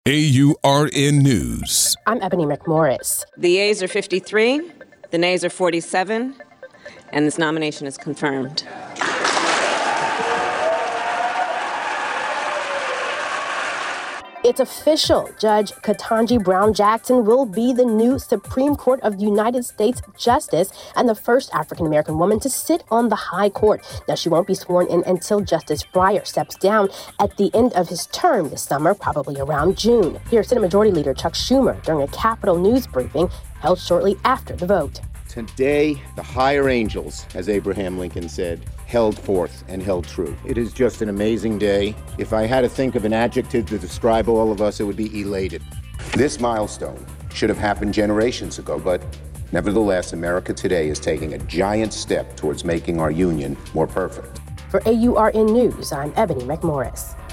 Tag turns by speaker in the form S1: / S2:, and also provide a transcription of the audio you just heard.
S1: AURN News.
S2: I'm Ebony McMorris.
S3: The yeas are 53, the nays are 47, and this nomination is confirmed.
S2: It's official. Judge Ketanji Brown Jackson will be the new Supreme Court of the United States Justice and the first African-American woman to sit on the high court. Now, she won't be sworn in until Justice Breyer steps down at the end of his term this summer, probably around June. Here's Senate Majority Leader Chuck Schumer during a Capitol News briefing held shortly after the vote.
S4: Today, the higher angels, as Abraham Lincoln said, held forth and held true. It is just an amazing day. If I had to think of an adjective to describe all of us, it would be elated.
S5: This milestone should have happened generations ago, but nevertheless, America today is taking a giant step towards making our union more perfect.
S2: For AURN News, I'm Ebony McMorris.